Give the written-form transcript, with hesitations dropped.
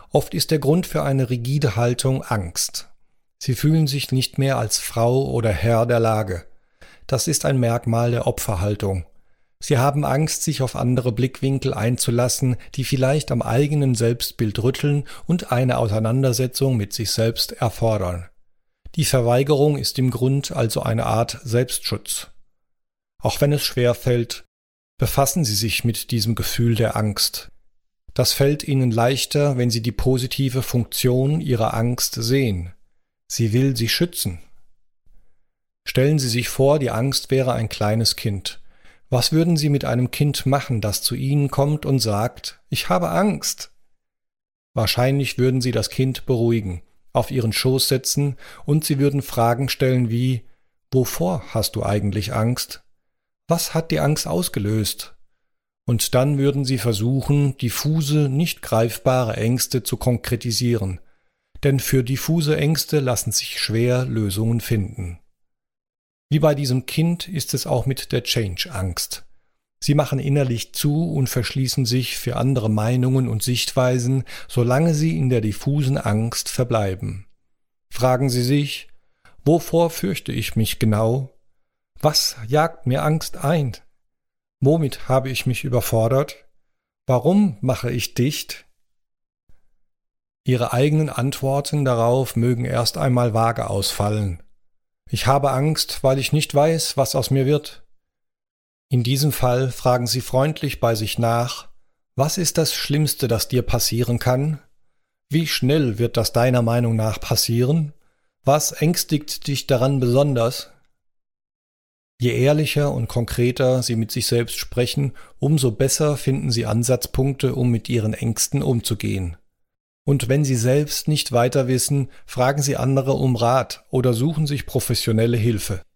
Oft ist der Grund für eine rigide Haltung Angst. Sie fühlen sich nicht mehr als Frau oder Herr der Lage. Das ist ein Merkmal der Opferhaltung. Sie haben Angst, sich auf andere Blickwinkel einzulassen, die vielleicht am eigenen Selbstbild rütteln und eine Auseinandersetzung mit sich selbst erfordern. Die Verweigerung ist im Grund also eine Art Selbstschutz. Auch wenn es schwer fällt, befassen Sie sich mit diesem Gefühl der Angst. Das fällt Ihnen leichter, wenn Sie die positive Funktion Ihrer Angst sehen. Sie will Sie schützen. Stellen Sie sich vor, die Angst wäre ein kleines Kind. Was würden Sie mit einem Kind machen, das zu Ihnen kommt und sagt, ich habe Angst? Wahrscheinlich würden Sie das Kind beruhigen, auf Ihren Schoß setzen und Sie würden Fragen stellen wie, wovor hast du eigentlich Angst? Was hat die Angst ausgelöst? Und dann würden Sie versuchen, diffuse, nicht greifbare Ängste zu konkretisieren. Denn für diffuse Ängste lassen sich schwer Lösungen finden. Wie bei diesem Kind ist es auch mit der Change-Angst. Sie machen innerlich zu und verschließen sich für andere Meinungen und Sichtweisen, solange sie in der diffusen Angst verbleiben. Fragen Sie sich, wovor fürchte ich mich genau? Was jagt mir Angst ein? Womit habe ich mich überfordert? Warum mache ich dicht? Ihre eigenen Antworten darauf mögen erst einmal vage ausfallen. Ich habe Angst, weil ich nicht weiß, was aus mir wird. In diesem Fall fragen Sie freundlich bei sich nach, was ist das Schlimmste, das dir passieren kann? Wie schnell wird das deiner Meinung nach passieren? Was ängstigt dich daran besonders? Je ehrlicher und konkreter Sie mit sich selbst sprechen, umso besser finden Sie Ansatzpunkte, um mit Ihren Ängsten umzugehen. Und wenn Sie selbst nicht weiter wissen, fragen Sie andere um Rat oder suchen sich professionelle Hilfe.